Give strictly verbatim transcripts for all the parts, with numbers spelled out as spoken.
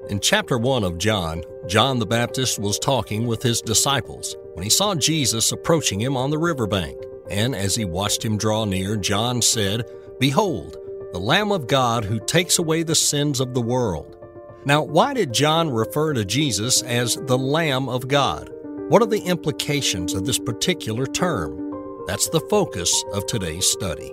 In chapter one of John, John the Baptist was talking with his disciples when he saw Jesus approaching him on the riverbank. And as he watched him draw near, John said, "Behold, the Lamb of God who takes away the sins of the world." Now, why did John refer to Jesus as the Lamb of God? What are the implications of this particular term? That's the focus of today's study.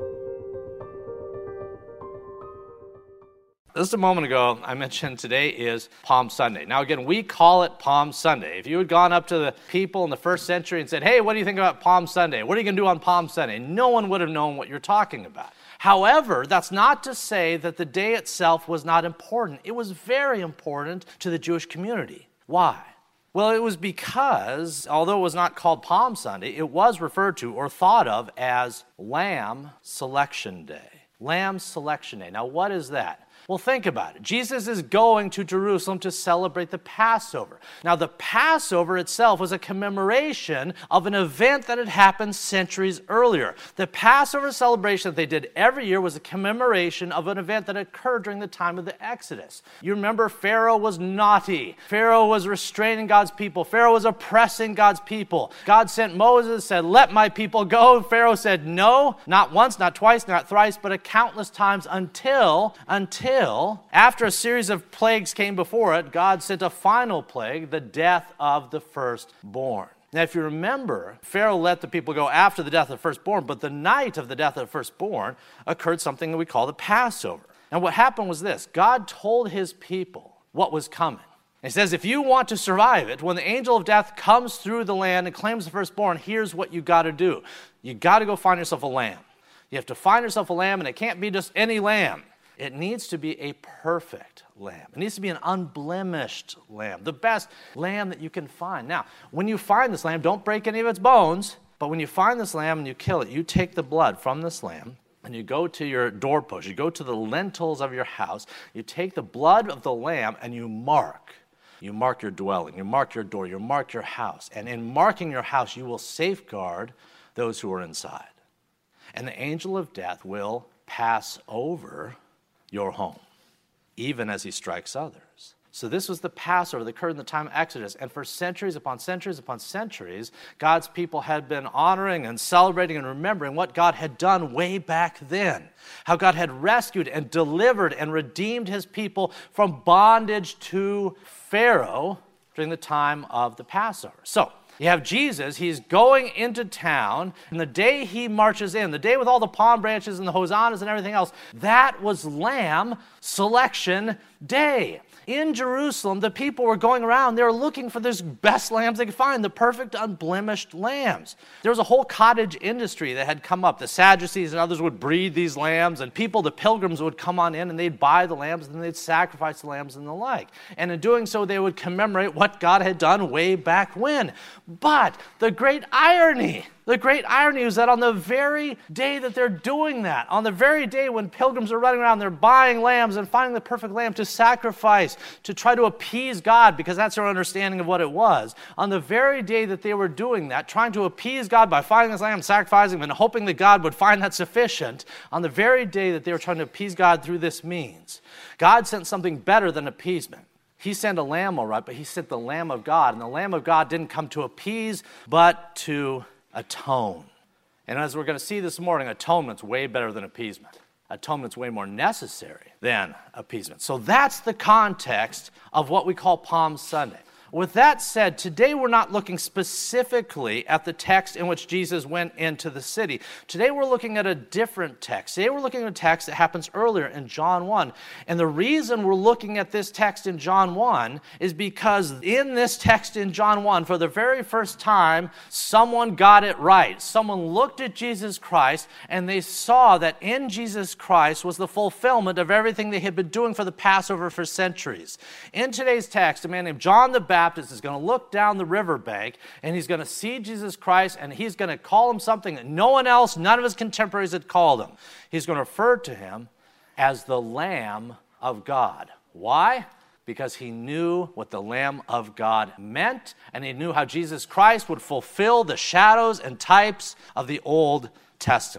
Just a moment ago, I mentioned today is Palm Sunday. Now again, we call it Palm Sunday. If you had gone up to the people in the first century and said, "Hey, what do you think about Palm Sunday? What are you going to do on Palm Sunday?" No one would have known what you're talking about. However, that's not to say that the day itself was not important. It was very important to the Jewish community. Why? Well, it was because, although it was not called Palm Sunday, it was referred to or thought of as Lamb Selection Day. Lamb Selection Day. Now, what is that? Well, think about it. Jesus is going to Jerusalem to celebrate the Passover. Now, the Passover itself was a commemoration of an event that had happened centuries earlier. The Passover celebration that they did every year was a commemoration of an event that occurred during the time of the Exodus. You remember Pharaoh was naughty. Pharaoh was restraining God's people. Pharaoh was oppressing God's people. God sent Moses and said, "Let my people go." Pharaoh said no, not once, not twice, not thrice, but a countless times until, until after a series of plagues came before it, God sent a final plague, the death of the firstborn. Now, if you remember, Pharaoh let the people go after the death of the firstborn, but the night of the death of the firstborn occurred something that we call the Passover. And what happened was this: God told his people what was coming. He says, if you want to survive it, when the angel of death comes through the land and claims the firstborn, here's what you got to do. You got to go find yourself a lamb. You have to find yourself a lamb, and it can't be just any lamb. It needs to be a perfect lamb. It needs to be an unblemished lamb, the best lamb that you can find. Now, when you find this lamb, don't break any of its bones, but when you find this lamb and you kill it, you take the blood from this lamb and you go to your doorpost, you go to the lintels of your house, you take the blood of the lamb and you mark. You mark your dwelling, you mark your door, you mark your house. And in marking your house, you will safeguard those who are inside. And the angel of death will pass over your home, even as he strikes others. So this was the Passover that occurred in the time of Exodus. And for centuries upon centuries upon centuries, God's people had been honoring and celebrating and remembering what God had done way back then. How God had rescued and delivered and redeemed his people from bondage to Pharaoh during the time of the Passover. So you have Jesus, he's going into town, and the day he marches in, the day with all the palm branches and the hosannas and everything else, that was Lamb Selection Day. In Jerusalem, the people were going around, they were looking for this best lambs they could find, the perfect unblemished lambs. There was a whole cottage industry that had come up. The Sadducees and others would breed these lambs, and people, the pilgrims, would come on in and they'd buy the lambs and they'd sacrifice the lambs and the like. And in doing so, they would commemorate what God had done way back when. But the great irony, the great irony is that on the very day that they're doing that, on the very day when pilgrims are running around, they're buying lambs and finding the perfect lamb to sacrifice, to try to appease God, because that's their understanding of what it was. On the very day that they were doing that, trying to appease God by finding this lamb, sacrificing him, and hoping that God would find that sufficient, on the very day that they were trying to appease God through this means, God sent something better than appeasement. He sent a lamb, all right, but he sent the Lamb of God. And the Lamb of God didn't come to appease, but to atone. And as we're going to see this morning, atonement's way better than appeasement. Atonement's way more necessary than appeasement. So that's the context of what we call Palm Sunday. With that said, today we're not looking specifically at the text in which Jesus went into the city. Today we're looking at a different text. Today we're looking at a text that happens earlier in John one. And the reason we're looking at this text in John one is because in this text in John one, for the very first time, someone got it right. Someone looked at Jesus Christ and they saw that in Jesus Christ was the fulfillment of everything they had been doing for the Passover for centuries. In today's text, a man named John the Baptist Baptist is going to look down the riverbank and he's going to see Jesus Christ and he's going to call him something that no one else, none of his contemporaries had called him. He's going to refer to him as the Lamb of God. Why? Because he knew what the Lamb of God meant, and he knew how Jesus Christ would fulfill the shadows and types of the Old Testament.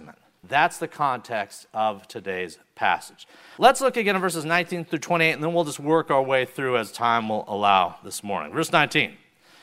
That's the context of today's passage. Let's look again at verses nineteen through twenty-eight, and then we'll just work our way through as time will allow this morning. Verse nineteen.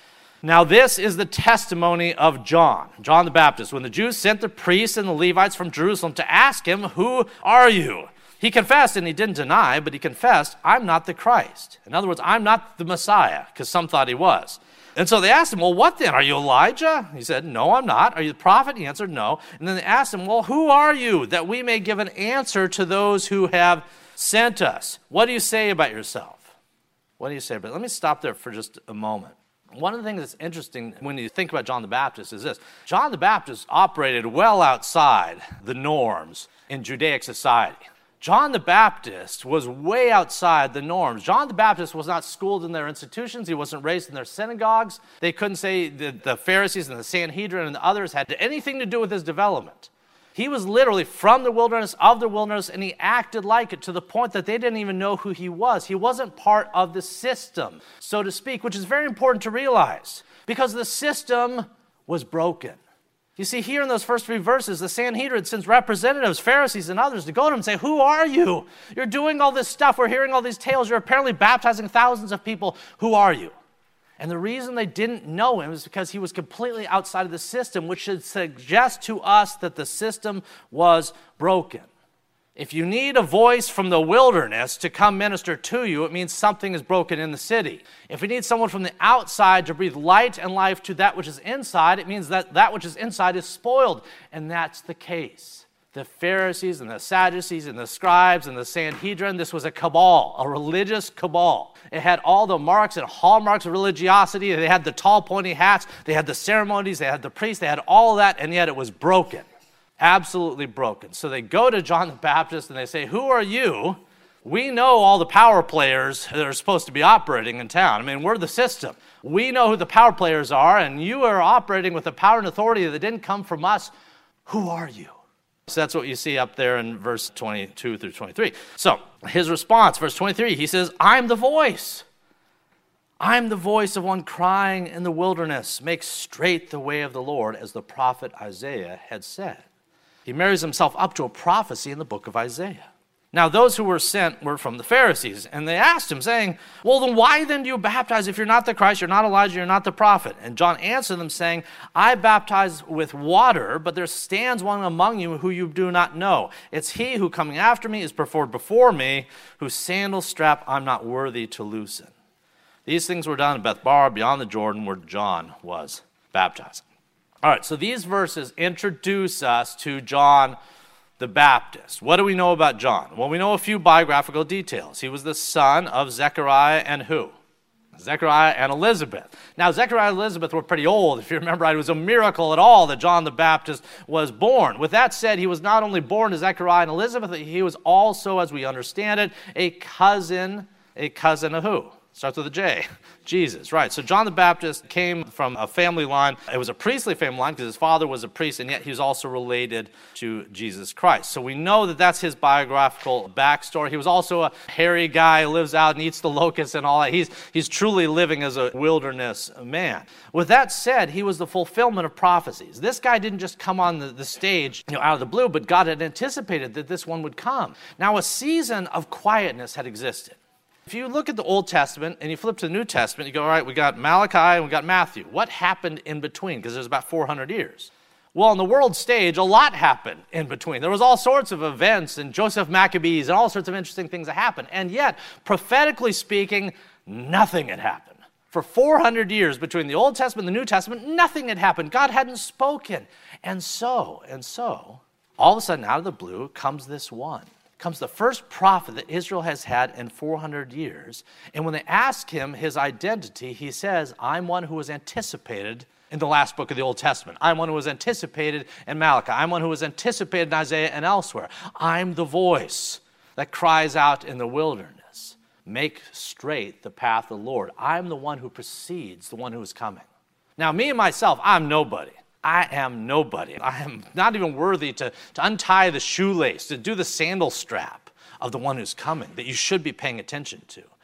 Now this is the testimony of John, John the Baptist, when the Jews sent the priests and the Levites from Jerusalem to ask him, "Who are you?" He confessed, and he didn't deny, but he confessed, "I'm not the Christ." In other words, I'm not the Messiah, because some thought he was. And so they asked him, "Well, what then? Are you Elijah?" He said, "No, I'm not." "Are you the prophet?" He answered, "No." And then they asked him, "Well, who are you, that we may give an answer to those who have sent us? What do you say about yourself?" What do you say about it? Let me stop there for just a moment. One of the things that's interesting when you think about John the Baptist is this. John the Baptist operated well outside the norms in Judaic society. John the Baptist was way outside the norms. John the Baptist was not schooled in their institutions. He wasn't raised in their synagogues. They couldn't say that the Pharisees and the Sanhedrin and the others had anything to do with his development. He was literally from the wilderness, of the wilderness, and he acted like it to the point that they didn't even know who he was. He wasn't part of the system, so to speak, which is very important to realize because the system was broken. You see, here in those first three verses, the Sanhedrin sends representatives, Pharisees, and others to go to him and say, "Who are you? You're doing all this stuff. We're hearing all these tales. You're apparently baptizing thousands of people. Who are you?" And the reason they didn't know him is because he was completely outside of the system, which should suggest to us that the system was broken. If you need a voice from the wilderness to come minister to you, it means something is broken in the city. If we need someone from the outside to breathe light and life to that which is inside, it means that that which is inside is spoiled. And that's the case. The Pharisees and the Sadducees and the scribes and the Sanhedrin, this was a cabal, a religious cabal. It had all the marks and hallmarks of religiosity. They had the tall, pointy hats. They had the ceremonies. They had the priests. They had all of that, and yet it was broken. Absolutely broken. So they go to John the Baptist and they say, "Who are you? We know all the power players that are supposed to be operating in town. I mean, we're the system. We know who the power players are, and you are operating with the power and authority that didn't come from us. Who are you?" So that's what you see up there in verse twenty-two through twenty-three. So his response, verse twenty-three, he says, "I'm the voice. I'm the voice of one crying in the wilderness, make straight the way of the Lord, as the prophet Isaiah had said." He marries himself up to a prophecy in the book of Isaiah. Now, those who were sent were from the Pharisees, and they asked him, saying, "Well, then why then do you baptize if you're not the Christ, you're not Elijah, you're not the prophet?" And John answered them, saying, "I baptize with water, but there stands one among you who you do not know. It's he who coming after me is preferred before me, whose sandal strap I'm not worthy to loosen." These things were done at Bethbar, beyond the Jordan, where John was baptizing. All right, so these verses introduce us to John the Baptist. What do we know about John? Well, we know a few biographical details. He was the son of Zechariah and who? Zechariah and Elizabeth. Now, Zechariah and Elizabeth were pretty old. If you remember, it was a miracle at all that John the Baptist was born. With that said, he was not only born to Zechariah and Elizabeth, he was also, as we understand it, a cousin, a cousin of who? Starts with a J. Jesus, right. So John the Baptist came from a family line. It was a priestly family line because his father was a priest, and yet he was also related to Jesus Christ. So we know that that's his biographical backstory. He was also a hairy guy who lives out and eats the locusts and all that. He's, he's truly living as a wilderness man. With that said, he was the fulfillment of prophecies. This guy didn't just come on the, the stage, you know, out of the blue, but God had anticipated that this one would come. Now, a season of quietness had existed. If you look at the Old Testament and you flip to the New Testament, you go, all right, we got Malachi and we got Matthew. What happened in between? Because there's about four hundred years. Well, on the world stage, a lot happened in between. There was all sorts of events and Joseph Maccabees and all sorts of interesting things that happened. And yet, prophetically speaking, nothing had happened. For four hundred years between the Old Testament and the New Testament, nothing had happened. God hadn't spoken. And so, and so, all of a sudden, out of the blue, comes this one. Comes the first prophet that Israel has had in four hundred years. And when they ask him his identity, he says, "I'm one who was anticipated in the last book of the Old Testament. I'm one who was anticipated in Malachi. I'm one who was anticipated in Isaiah and elsewhere. I'm the voice that cries out in the wilderness. Make straight the path of the Lord. I'm the one who precedes the one who is coming." Now, me and myself, I'm nobody. I am nobody. I am not even worthy to, to untie the shoelace, to do the sandal strap of the one who's coming, that you should be paying attention to.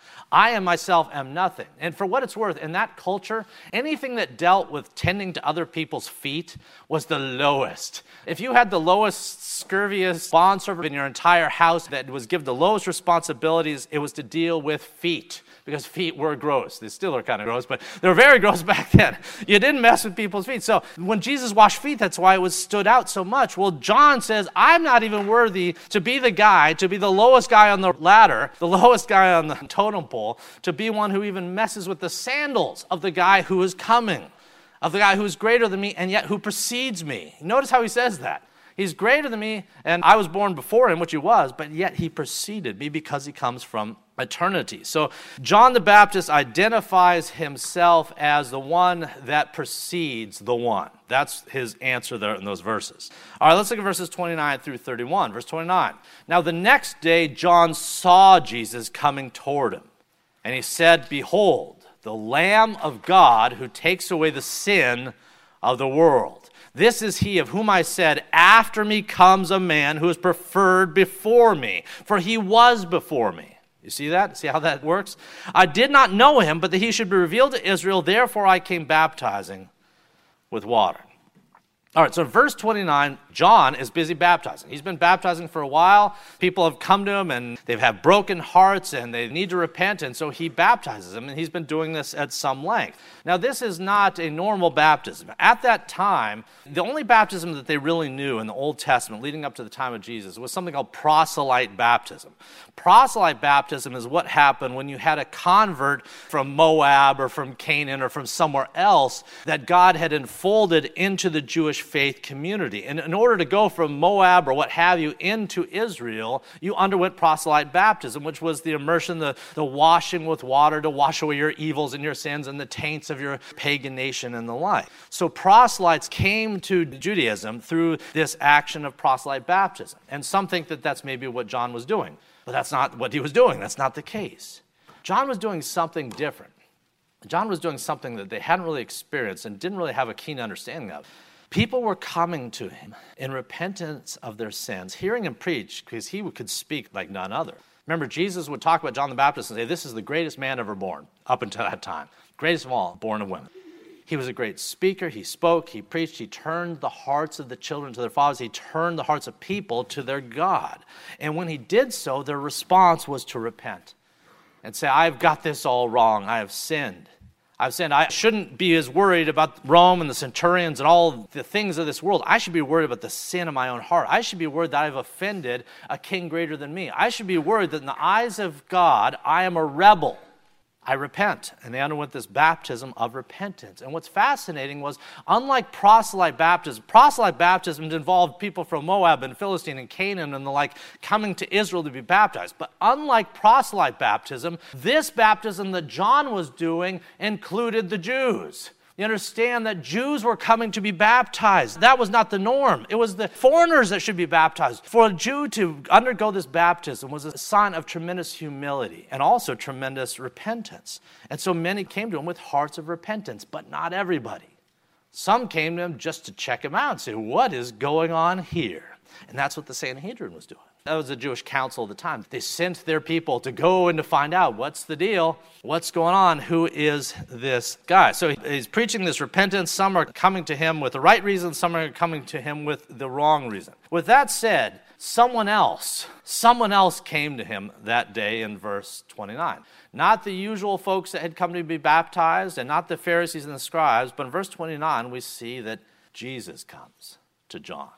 I am myself am nothing. And for what it's worth, in that culture, anything that dealt with tending to other people's feet was the lowest. If you had the lowest, scurviest bondservant in your entire house that was given the lowest responsibilities, it was to deal with feet. Because feet were gross. They still are kind of gross, but they were very gross back then. You didn't mess with people's feet. So when Jesus washed feet, that's why it was stood out so much. Well, John says, I'm not even worthy to be the guy, to be the lowest guy on the ladder, the lowest guy on the totem pole, to be one who even messes with the sandals of the guy who is coming, of the guy who is greater than me and yet who precedes me. Notice how he says that. He's greater than me, and I was born before him, which he was, but yet he preceded me because he comes from eternity. So John the Baptist identifies himself as the one that precedes the one. That's his answer there in those verses. All right, let's look at verses twenty-nine through thirty-one. Verse twenty-nine. Now the next day John saw Jesus coming toward him, and he said, Behold, the Lamb of God who takes away the sin of the world. This is he of whom I said, after me comes a man who is preferred before me, for he was before me. You see that? See how that works? I did not know him, but that he should be revealed to Israel. Therefore I came baptizing with water. All right, so in verse twenty-nine, John is busy baptizing. He's been baptizing for a while. People have come to him, and they've had broken hearts, and they need to repent, and so he baptizes them, and he's been doing this at some length. Now, this is not a normal baptism. At that time, the only baptism that they really knew in the Old Testament, leading up to the time of Jesus, was something called proselyte baptism. Proselyte baptism is what happened when you had a convert from Moab or from Canaan or from somewhere else that God had enfolded into the Jewish faith community. And in order to go from Moab or what have you into Israel, you underwent proselyte baptism, which was the immersion, the, the washing with water to wash away your evils and your sins and the taints of your pagan nation and the like. So proselytes came to Judaism through this action of proselyte baptism. And some think that that's maybe what John was doing. But that's not what he was doing. That's not the case. John was doing something different. John was doing something that they hadn't really experienced and didn't really have a keen understanding of. People were coming to him in repentance of their sins, hearing him preach because he could speak like none other. Remember, Jesus would talk about John the Baptist and say, this is the greatest man ever born, up until that time. Greatest of all, born of women. He was a great speaker. He spoke, he preached, he turned the hearts of the children to their fathers. He turned the hearts of people to their God. And when he did so, their response was to repent and say, I've got this all wrong. I have sinned. I've sinned. I shouldn't be as worried about Rome and the centurions and all the things of this world. I should be worried about the sin of my own heart. I should be worried that I've offended a king greater than me. I should be worried that in the eyes of God, I am a rebel. I repent. And they underwent this baptism of repentance. And what's fascinating was, unlike proselyte baptism, proselyte baptism involved people from Moab and Philistine and Canaan and the like coming to Israel to be baptized. But unlike proselyte baptism, this baptism that John was doing included the Jews. You understand that Jews were coming to be baptized. That was not the norm. It was the foreigners that should be baptized. For a Jew to undergo this baptism was a sign of tremendous humility and also tremendous repentance. And so many came to him with hearts of repentance, but not everybody. Some came to him just to check him out and say, what is going on here? And that's what the Sanhedrin was doing. That was the Jewish council of the time. They sent their people to go and to find out what's the deal, what's going on, who is this guy. So he's preaching this repentance. Some are coming to him with the right reason, some are coming to him with the wrong reason. With that said, someone else, someone else came to him that day in verse twenty-nine. Not the usual folks that had come to be baptized and not the Pharisees and the scribes, but in verse twenty-nine we see that Jesus comes to John.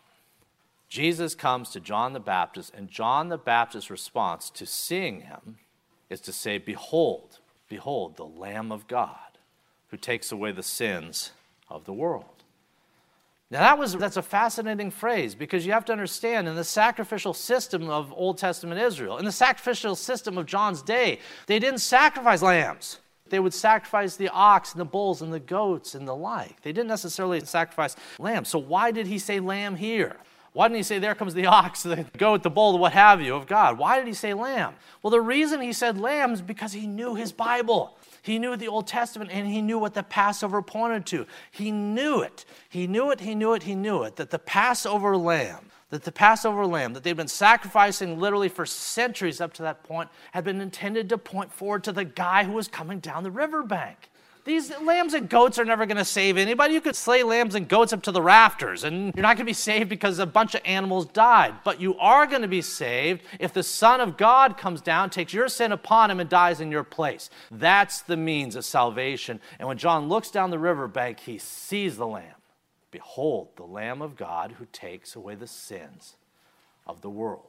Jesus comes to John the Baptist, and John the Baptist's response to seeing him is to say, Behold, behold, the Lamb of God who takes away the sins of the world. Now that was that's a fascinating phrase, because you have to understand, in the sacrificial system of Old Testament Israel, in the sacrificial system of John's day, they didn't sacrifice lambs. They would sacrifice the ox and the bulls and the goats and the like. They didn't necessarily sacrifice lambs. So why did he say lamb here? Why didn't he say, there comes the ox, the goat, the bull, the what have you of God? Why did he say lamb? Well, the reason he said lamb is because he knew his Bible. He knew the Old Testament, and he knew what the Passover pointed to. He knew it. He knew it, he knew it, he knew it, that the Passover lamb, that the Passover lamb that they'd been sacrificing literally for centuries up to that point had been intended to point forward to the guy who was coming down the riverbank. These lambs and goats are never going to save anybody. You could slay lambs and goats up to the rafters, and you're not going to be saved because a bunch of animals died. But you are going to be saved if the Son of God comes down, takes your sin upon him, and dies in your place. That's the means of salvation. And when John looks down the riverbank, he sees the lamb. Behold, the Lamb of God who takes away the sins of the world.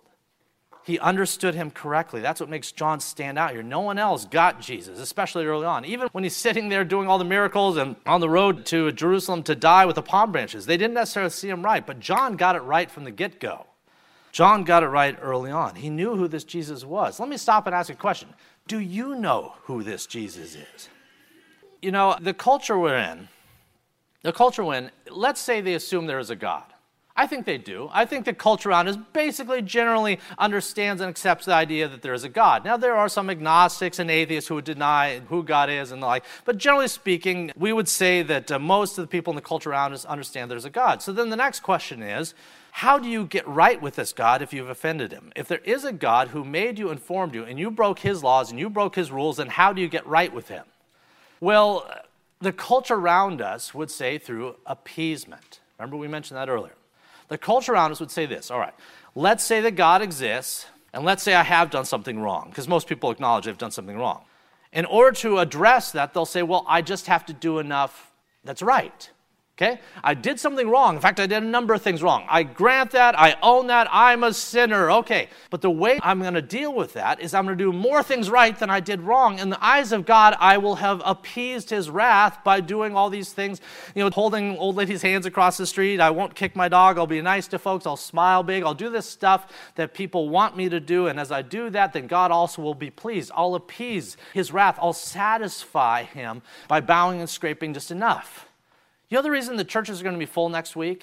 He understood him correctly. That's what makes John stand out here. No one else got Jesus, especially early on. Even when he's sitting there doing all the miracles and on the road to Jerusalem to die with the palm branches, they didn't necessarily see him right, but John got it right from the get-go. John got it right early on. He knew who this Jesus was. Let me stop and ask a question. Do you know who this Jesus is? You know, the culture we're in, The culture when, let's say they assume there is a God. I think they do. I think the culture around us basically generally understands and accepts the idea that there is a God. Now, there are some agnostics and atheists who would deny who God is and the like, but generally speaking, we would say that uh, most of the people in the culture around us understand there's a God. So then the next question is, how do you get right with this God if you've offended him? If there is a God who made you and formed you, and you broke his laws and you broke his rules, then how do you get right with him? Well, the culture around us would say through appeasement. Remember, we mentioned that earlier. The culture around us would say this, all right, let's say that God exists, and let's say I have done something wrong, because most people acknowledge they've done something wrong. In order to address that, they'll say, well, I just have to do enough that's right. Okay? I did something wrong. In fact, I did a number of things wrong. I grant that. I own that. I'm a sinner. Okay. But the way I'm going to deal with that is I'm going to do more things right than I did wrong. In the eyes of God, I will have appeased his wrath by doing all these things, you know, holding old ladies' hands across the street. I won't kick my dog. I'll be nice to folks. I'll smile big. I'll do this stuff that people want me to do. And as I do that, then God also will be pleased. I'll appease his wrath. I'll satisfy him by bowing and scraping just enough. You know the reason the churches are going to be full next week?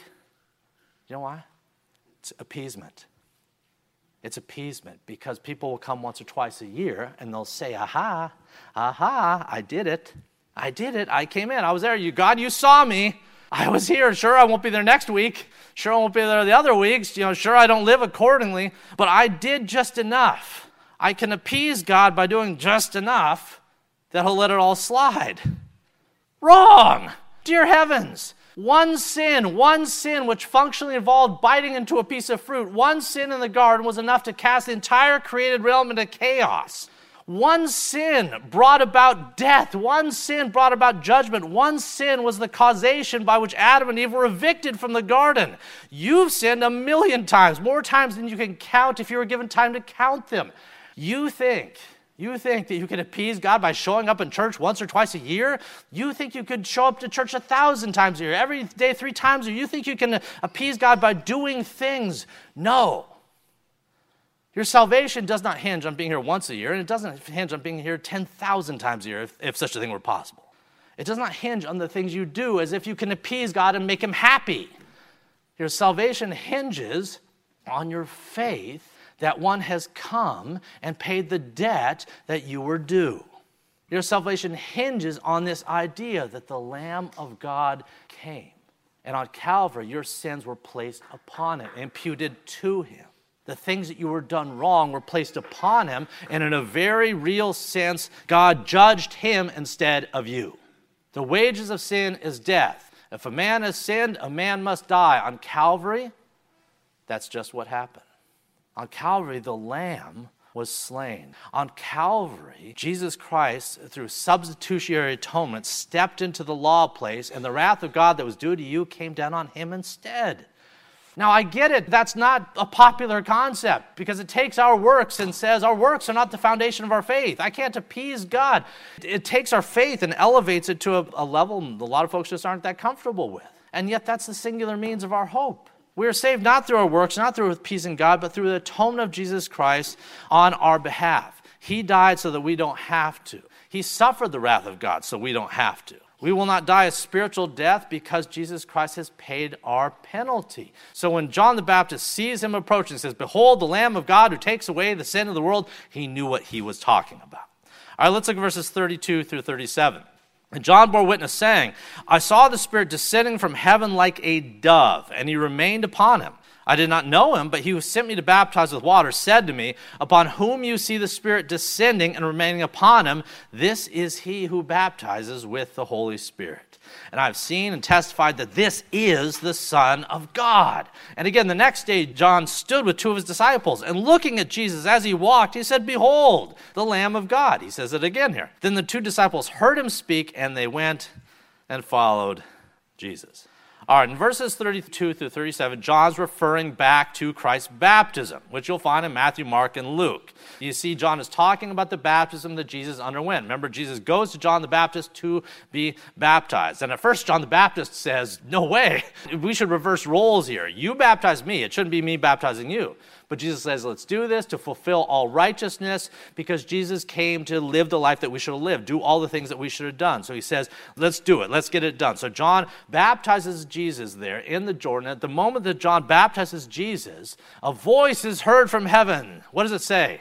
You know why? It's appeasement. It's appeasement because people will come once or twice a year and they'll say, aha, aha, I did it. I did it. I came in. I was there. You, God, you saw me. I was here. Sure, I won't be there next week. Sure, I won't be there the other weeks. You know, sure, I don't live accordingly, but I did just enough. I can appease God by doing just enough that he'll let it all slide. Wrong. Dear heavens, one sin, one sin which functionally involved biting into a piece of fruit, one sin in the garden was enough to cast the entire created realm into chaos. One sin brought about death. One sin brought about judgment. One sin was the causation by which Adam and Eve were evicted from the garden. You've sinned a million times, more times than you can count if you were given time to count them. You think... You think that you can appease God by showing up in church once or twice a year? You think you could show up to church a thousand times a year, every day three times a year? You think you can appease God by doing things? No. Your salvation does not hinge on being here once a year, and it doesn't hinge on being here ten thousand times a year, if, if such a thing were possible. It does not hinge on the things you do as if you can appease God and make him happy. Your salvation hinges on your faith that one has come and paid the debt that you were due. Your salvation hinges on this idea that the Lamb of God came. And on Calvary, your sins were placed upon him, imputed to him. The things that you were done wrong were placed upon him, and in a very real sense, God judged him instead of you. The wages of sin is death. If a man has sinned, a man must die. On Calvary, that's just what happened. On Calvary, the Lamb was slain. On Calvary, Jesus Christ, through substitutionary atonement, stepped into the law place, and the wrath of God that was due to you came down on him instead. Now, I get it. That's not a popular concept because it takes our works and says our works are not the foundation of our faith. I can't appease God. It takes our faith and elevates it to a, a level a lot of folks just aren't that comfortable with. And yet that's the singular means of our hope. We are saved not through our works, not through appeasing God, but through the atonement of Jesus Christ on our behalf. He died so that we don't have to. He suffered the wrath of God so we don't have to. We will not die a spiritual death because Jesus Christ has paid our penalty. So when John the Baptist sees him approaching and says, "Behold, the Lamb of God who takes away the sin of the world," he knew what he was talking about. All right, let's look at verses thirty-two through thirty-seven. And John bore witness, saying, "I saw the Spirit descending from heaven like a dove, and he remained upon him. I did not know him, but he who sent me to baptize with water said to me, upon whom you see the Spirit descending and remaining upon him, this is he who baptizes with the Holy Spirit. And I have seen and testified that this is the Son of God. And again, the next day, John stood with two of his disciples, and looking at Jesus as he walked, he said, behold, the Lamb of God. He says it again here. Then the two disciples heard him speak, and they went and followed Jesus. All right, in verses thirty-two through thirty-seven, John's referring back to Christ's baptism, which you'll find in Matthew, Mark, and Luke. You see, John is talking about the baptism that Jesus underwent. Remember, Jesus goes to John the Baptist to be baptized. And at first, John the Baptist says, no way, we should reverse roles here. You baptize me. It shouldn't be me baptizing you. But Jesus says, let's do this to fulfill all righteousness, because Jesus came to live the life that we should have lived, do all the things that we should have done. So he says, let's do it. Let's get it done. So John baptizes Jesus there in the Jordan. At the moment that John baptizes Jesus, a voice is heard from heaven. What does it say?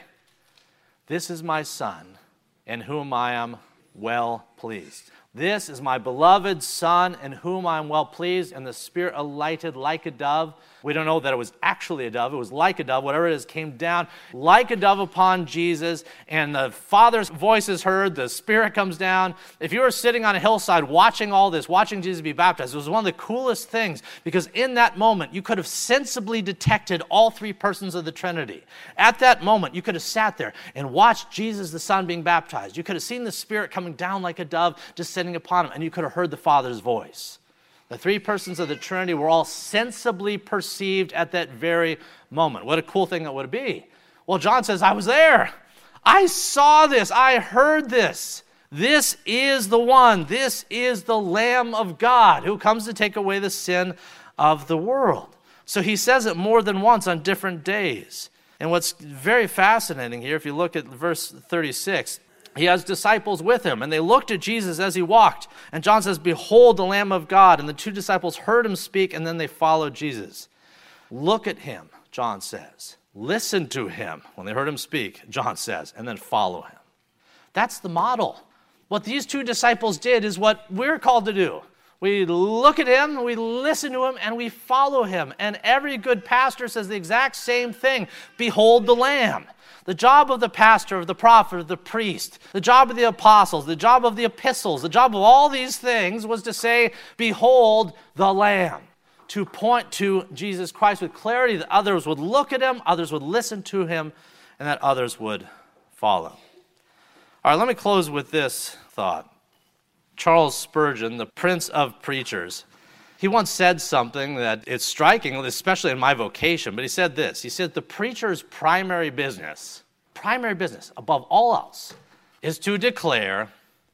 This is my Son, in whom I am well pleased. This is my beloved Son, in whom I am well pleased. And the Spirit alighted like a dove. We don't know that it was actually a dove. It was like a dove. Whatever it is, came down like a dove upon Jesus. And the Father's voice is heard. The Spirit comes down. If you were sitting on a hillside watching all this, watching Jesus be baptized, it was one of the coolest things, because in that moment, you could have sensibly detected all three persons of the Trinity. At that moment, you could have sat there and watched Jesus, the Son, being baptized. You could have seen the Spirit coming down like a dove, descending upon him, and you could have heard the Father's voice. The three persons of the Trinity were all sensibly perceived at that very moment. What a cool thing that would be. Well, John says, I was there. I saw this. I heard this. This is the one. This is the Lamb of God who comes to take away the sin of the world. So he says it more than once on different days. And what's very fascinating here, if you look at verse thirty-six, he has disciples with him, and they looked at Jesus as he walked. And John says, behold, the Lamb of God. And the two disciples heard him speak, and then they followed Jesus. Look at him, John says. Listen to him. When they heard him speak, John says, and then follow him. That's the model. What these two disciples did is what we're called to do. We look at him, we listen to him, and we follow him. And every good pastor says the exact same thing. Behold the Lamb. The job of the pastor, of the prophet, of the priest, the job of the apostles, the job of the epistles, the job of all these things was to say, behold the Lamb, to point to Jesus Christ with clarity that others would look at him, others would listen to him, and that others would follow. All right, let me close with this thought. Charles Spurgeon, the Prince of Preachers, he once said something that is striking, especially in my vocation, but he said this. He said, the preacher's primary business, primary business above all else, is to declare,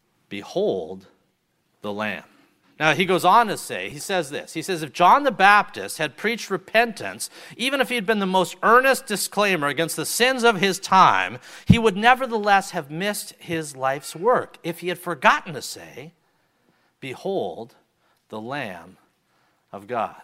behold the Lamb. Now, he goes on to say, he says this. He says, if John the Baptist had preached repentance, even if he had been the most earnest disclaimer against the sins of his time, he would nevertheless have missed his life's work if he had forgotten to say, behold the Lamb of God.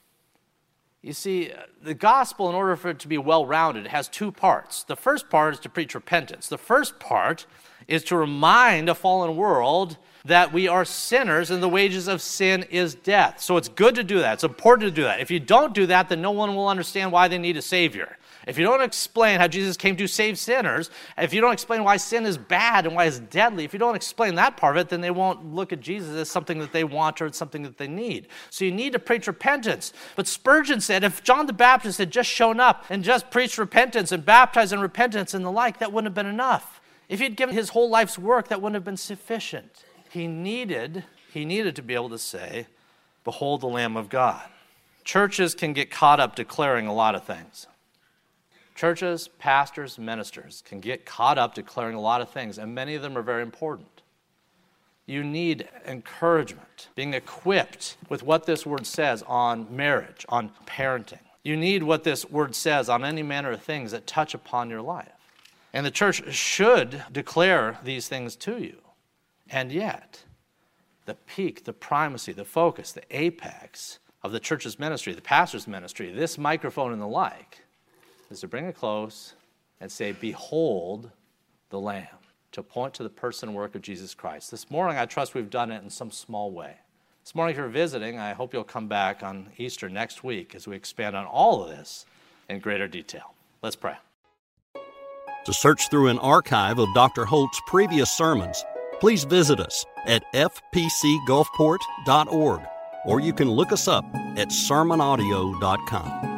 You see, the gospel, in order for it to be well-rounded, has two parts. The first part is to preach repentance. The first part is to remind a fallen world that we are sinners and the wages of sin is death. So it's good to do that. It's important to do that. If you don't do that, then no one will understand why they need a Savior. If you don't explain how Jesus came to save sinners, if you don't explain why sin is bad and why it's deadly, if you don't explain that part of it, then they won't look at Jesus as something that they want or something that they need. So you need to preach repentance. But Spurgeon said if John the Baptist had just shown up and just preached repentance and baptized in repentance and the like, that wouldn't have been enough. If he'd given his whole life's work, that wouldn't have been sufficient. He needed, he needed to be able to say, behold the Lamb of God. Churches can get caught up declaring a lot of things. Churches, pastors, ministers can get caught up declaring a lot of things, and many of them are very important. You need encouragement, being equipped with what this word says on marriage, on parenting. You need what this word says on any manner of things that touch upon your life. And the church should declare these things to you. And yet, the peak, the primacy, the focus, the apex of the church's ministry, the pastor's ministry, this microphone and the like, is to bring it close and say, behold the Lamb, to point to the person and work of Jesus Christ. This morning, I trust we've done it in some small way. This morning, if you're visiting, I hope you'll come back on Easter next week as we expand on all of this in greater detail. Let's pray. To search through an archive of Doctor Holt's previous sermons, please visit us at f p c gulfport dot org, or you can look us up at sermon audio dot com.